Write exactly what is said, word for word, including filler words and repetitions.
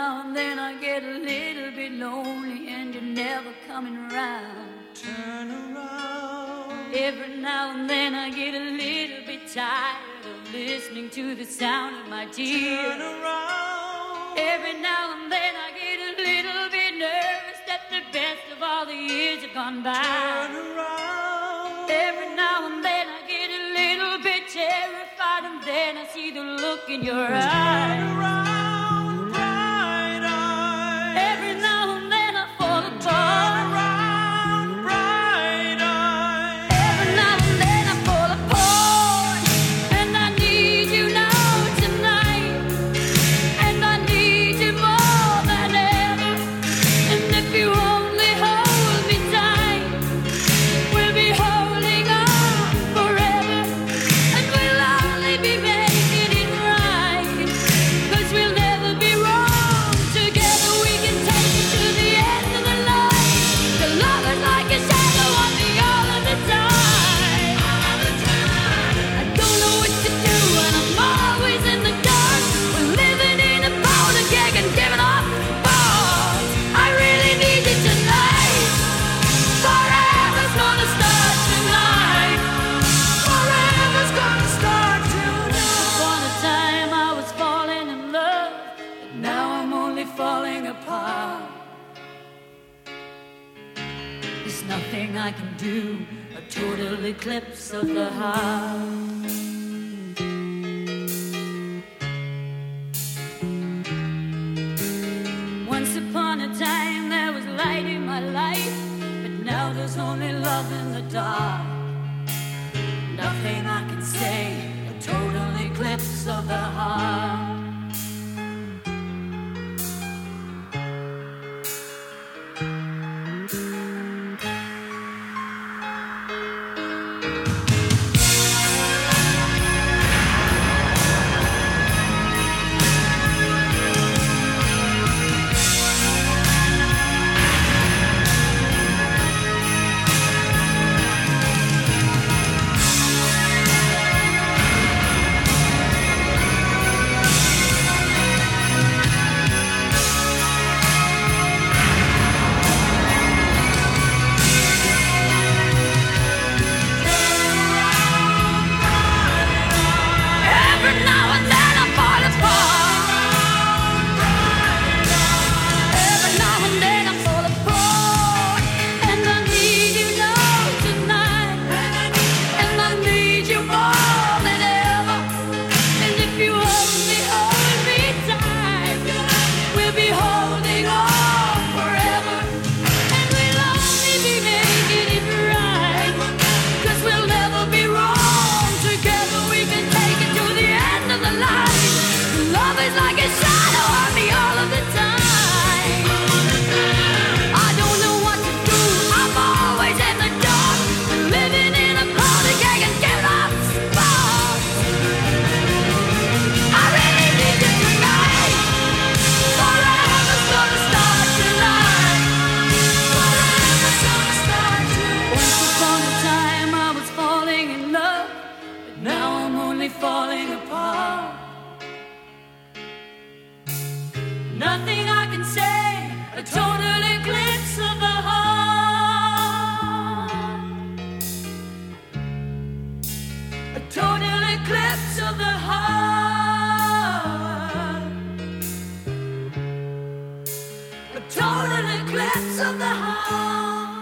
now and then I get a little bit lonely and you're never coming around. Turn around. Every now and then I get a little bit tired of listening to the sound of my tears. Turn around. Every now and then I get a little bit nervous that the best of all the years have gone by. Turn around. Every now and then I get a little bit terrified, and then I see the look in your Turn eyes. around, bright eyes. Every now and then I fall Turn apart. around, bright eyes. Every now and then I fall apart, and I need you now tonight, and I need you more than ever. And if you only hold me tight, we'll be holding on forever, and we'll only be making it right, 'cause we'll never be wrong. Together we can take it to the end of the line. The love is like a shadow on me all of the time. I don't know what to do and I'm always in the dark. We're living in a powder keg and giving off balls. I really need you tonight. Forever's gonna start tonight. Forever's gonna start tonight. Upon a time I was falling in love, but now I'm only falling apart. There's nothing I can do, a total eclipse of the heart. Once upon a time there was light in my life, but now there's only love in the dark. Nothing I can say, a total eclipse of the heart. Every now and then I fall apart. Every now and then I fall apart, and I need you now tonight, and I need you more than ever. And if you only hold me tight, we'll be holding on forever, and we'll only be making it right, 'cause we'll never be wrong. Together we can take it to the end of the line. Love is like a shadow on me all of the time. I don't know what to do, I'm always in the dark. Living in a powder keg and giving off sparks. I really need you tonight. Forever's gonna start tonight. Forever's gonna start tonight. Once upon a time I was falling in love, but now I'm only falling apart. Nothing I can say, a total eclipse of the heart. A total eclipse of the heart. A total eclipse of the heart.